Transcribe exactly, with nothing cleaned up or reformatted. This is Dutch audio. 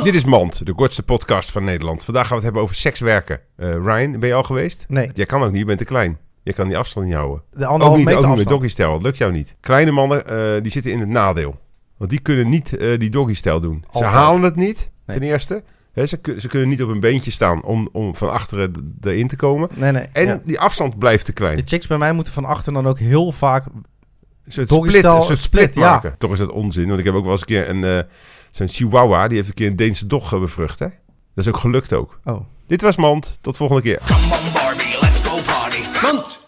Dit is Mand, de kortste podcast van Nederland. Vandaag gaan we het hebben over sekswerken. Uh, Ryan, ben je al geweest? Nee. Jij kan ook niet, je bent te klein. Je kan die afstand niet houden. De anderhalf ook niet, meter ook niet afstand. met doggy-stijl, dat lukt jou niet. Kleine mannen, uh, die zitten in het nadeel. Want die kunnen niet uh, die doggy-stijl doen. Altijd. Ze halen het niet, Nee. ten eerste. He, ze, ze kunnen niet op een beentje staan om, om van achteren d- erin te komen. Nee, nee. En ja. die afstand blijft te klein. De chicks bij mij moeten van achter dan ook heel vaak... Een soort doggy-stijl, split, een soort split, split, ja. maken. Toch is dat onzin, want ik heb ook wel eens een keer een... Uh, zo'n chihuahua, die heeft een keer een Deense dog uh, bevrucht, hè? Dat is ook gelukt ook. Oh. Dit was Mand. Tot volgende keer. Come on Barbie, let's go party. Mand.